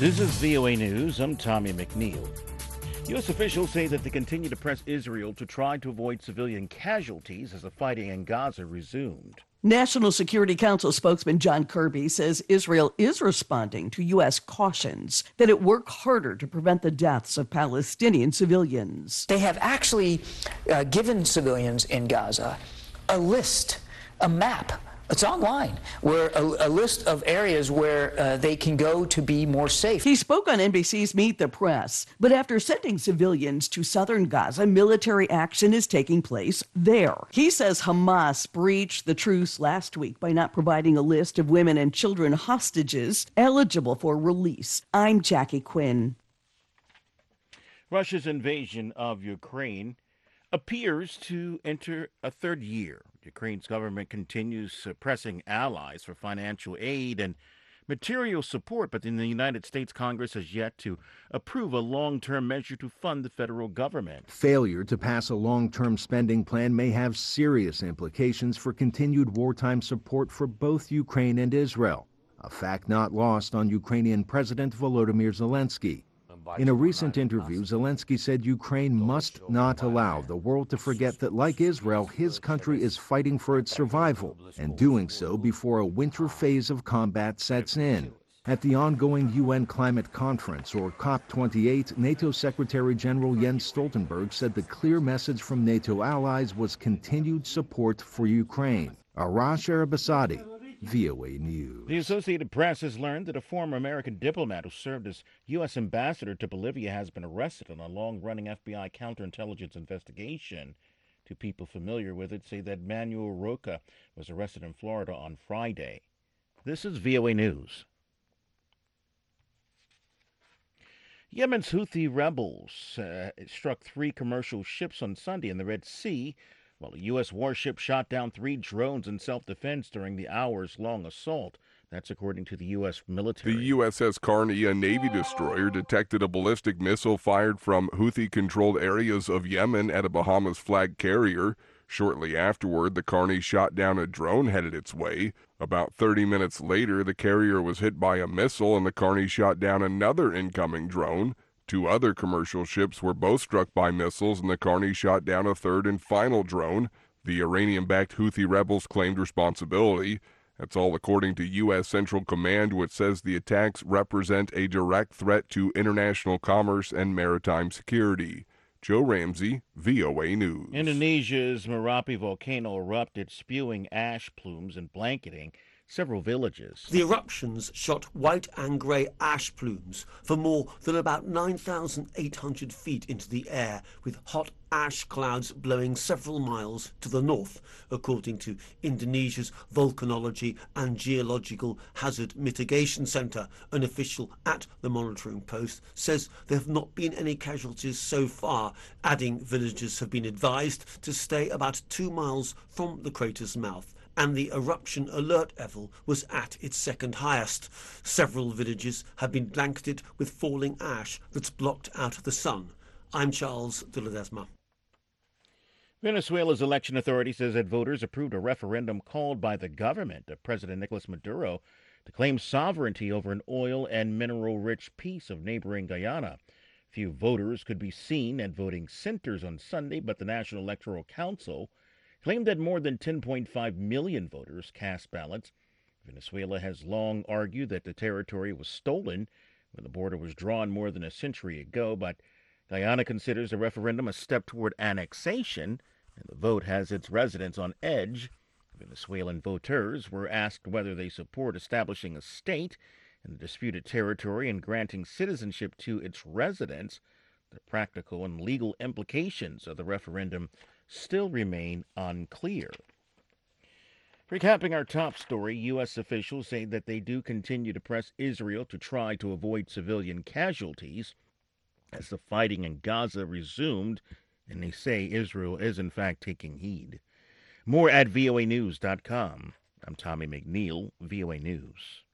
This is VOA News. I'm Tommy McNeil. U.S. officials say that they continue to press Israel to try to avoid civilian casualties as the fighting in Gaza resumed. National Security Council spokesman John Kirby says Israel is responding to U.S. cautions that it work harder to prevent the deaths of Palestinian civilians. They have actually given civilians in Gaza a list, a map. It's online, where a list of areas where they can go to be more safe. He spoke on NBC's Meet the Press, but after sending civilians to southern Gaza, military action is taking place there. He says Hamas breached the truce last week by not providing a list of women and children hostages eligible for release. I'm Jackie Quinn. Russia's invasion of Ukraine appears to enter a third year. Ukraine's government continues pressing allies for financial aid and material support, but the United States Congress has yet to approve a long-term measure to fund the federal government. Failure to pass a long-term spending plan may have serious implications for continued wartime support for both Ukraine and Israel, a fact not lost on Ukrainian President Volodymyr Zelensky. In a recent interview, Zelensky said Ukraine must not allow the world to forget that, like Israel, his country is fighting for its survival, and doing so before a winter phase of combat sets in. At the ongoing UN Climate Conference, or COP28, NATO Secretary General Jens Stoltenberg said the clear message from NATO allies was continued support for Ukraine. Arash Arabasadi, VOA News. The Associated Press has learned that a former American diplomat who served as U.S. ambassador to Bolivia has been arrested in a long-running FBI counterintelligence investigation. Two people familiar with it say that Manuel Roca was arrested in Florida on Friday. This is VOA News. Yemen's Houthi rebels struck 3 commercial ships on Sunday in the Red Sea, while a U.S. warship shot down 3 drones in self-defense during the hours-long assault. That's according to the U.S. military. The USS Carney, a Navy destroyer, detected a ballistic missile fired from Houthi-controlled areas of Yemen at a Bahamas flag carrier. Shortly afterward, the Carney shot down a drone headed its way. About 30 minutes later, the carrier was hit by a missile, and the Carney shot down another incoming drone. 2 other commercial ships were both struck by missiles, and the Carney shot down a third and final drone. The Iranian-backed Houthi rebels claimed responsibility. That's all according to U.S. Central Command, which says the attacks represent a direct threat to international commerce and maritime security. Joe Ramsey, VOA News. Indonesia's Merapi volcano erupted, spewing ash plumes and blanketing several villages. The eruptions shot white and grey ash plumes for more than about 9,800 feet into the air, with hot ash clouds blowing several miles to the north, according to Indonesia's Volcanology and Geological Hazard Mitigation Centre. An official at the monitoring post says there have not been any casualties so far, adding villagers have been advised to stay about 2 miles from the crater's mouth, and the eruption alert level was at its second highest. Several villages have been blanketed with falling ash that's blocked out the sun. I'm Charles de Ledesma. Venezuela's election authority says that voters approved a referendum called by the government of President Nicolas Maduro to claim sovereignty over an oil and mineral-rich piece of neighboring Guyana. Few voters could be seen at voting centers on Sunday, but the National Electoral Council claimed that more than 10.5 million voters cast ballots. Venezuela has long argued that the territory was stolen when the border was drawn more than a century ago, but Guyana considers the referendum a step toward annexation, and the vote has its residents on edge. Venezuelan voters were asked whether they support establishing a state in the disputed territory and granting citizenship to its residents. The practical and legal implications of the referendum still remain unclear. Recapping our top story, U.S. officials say that they do continue to press Israel to try to avoid civilian casualties as the fighting in Gaza resumed, and they say Israel is in fact taking heed. More at voanews.com. I'm Tommy McNeil, VOA News.